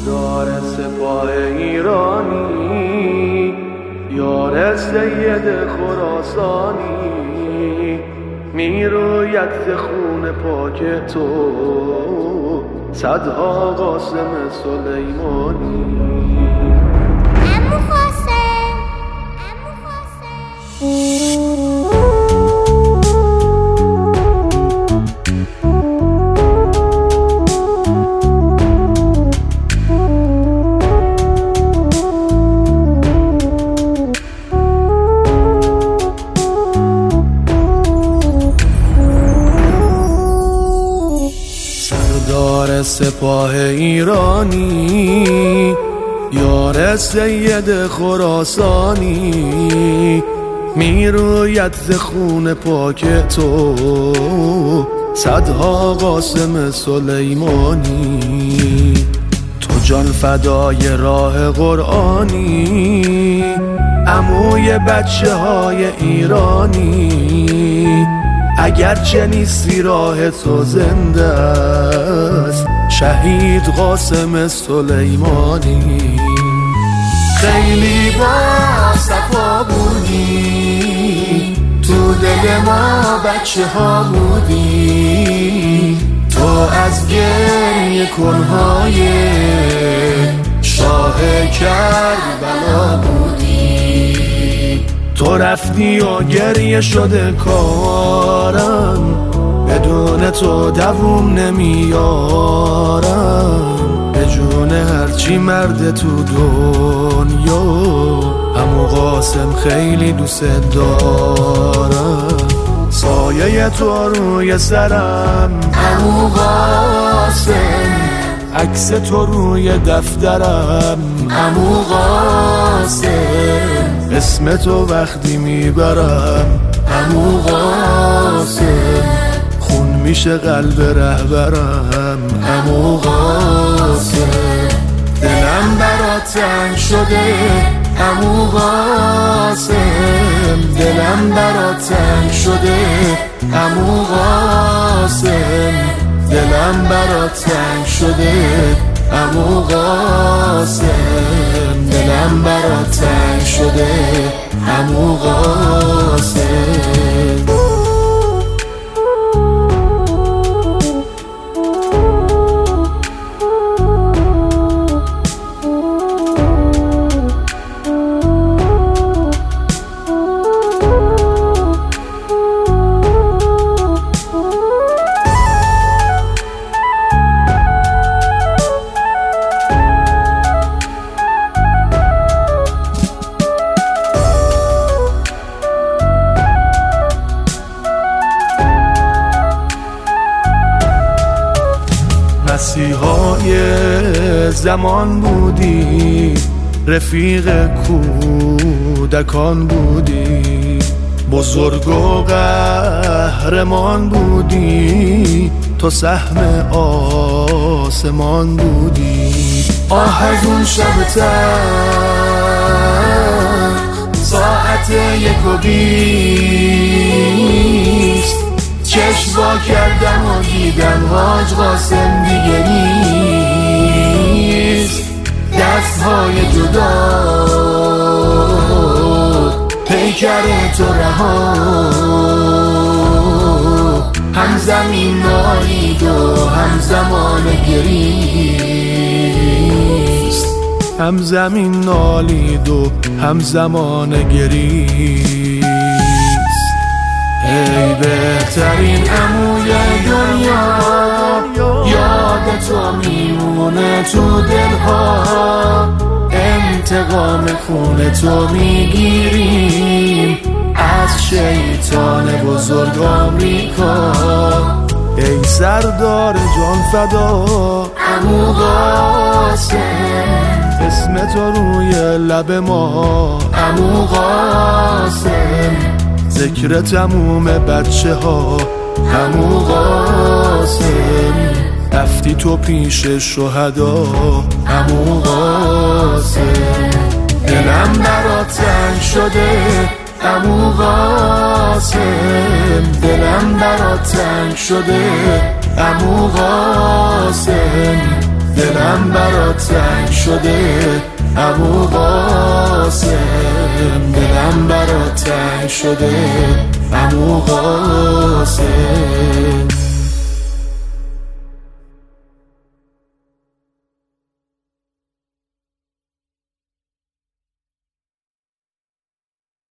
سردار سپاه ایرانی، یار سید خراسانی، میروید ز خون پاک تو صدها قاسم سلیمانی. سردار سپاه ایرانی، یار سید خراسانی، میروید ز خون پاک تو صدها قاسم سلیمانی. تو جان فدای راه قرآنی، عموی بچه های ایرانی. اگرچه نیستی راه تو زنده است، شهید قاسم سلیمانی. خیلی با صفا بودی، تو دل ما بچه ها بودی. تو از گریه کنهای شاه کربلا بودی. تو رفتی و گریه شده کارم، بدون تو دووم نمیارم. به جون هرچی مرد تو دنیا، عمو قاسم خیلی دوست دارم. سایه تو روی سرم عمو قاسم، عکس تو روی دفترم عمو قاسم. اسم تو وقتی میبرم عمو قاسم، خون میشه قلب رهبرم عمو قاسم. دلم برات تنگ شده عمو قاسم، دلم برات تنگ شده عمو قاسم. دلم برات تنگ شده عمو قاسم، دلم برات تنگ شده عمو قاسم. مسیحای زمان بودی، رفیق کودکان بودی. بزرگ و قهرمان بودی، تو سهم آسمان بودی. آه از اون شب تلخ ساعت 1:20، چشم وا کردم و دیدم حاج قاسم دیگه نیست. دستهای جدا پیکر تو رها، هم زمین نالید و هم زمان گریست. هم زمین نالید و هم زمان گریست. ای بهترین عموی دنیا، یاد تو میمونه تو دلها. انتقام خون تو میگیریم از شیطان بزرگ آمریکا. ای سردار جان فدا عمو قاسم، اسم تو روی لب ما عمو قاسم. ذکر تموم بچه ها عمو قاسم، رفتی تو پیش شهدا عمو قاسم. دلم برات تنگ شده عمو قاسم، دلم برات تنگ شده عمو قاسم. دلم برات تنگ شده عمو قاسم، دلم برات تنگ شده عمو قاسم.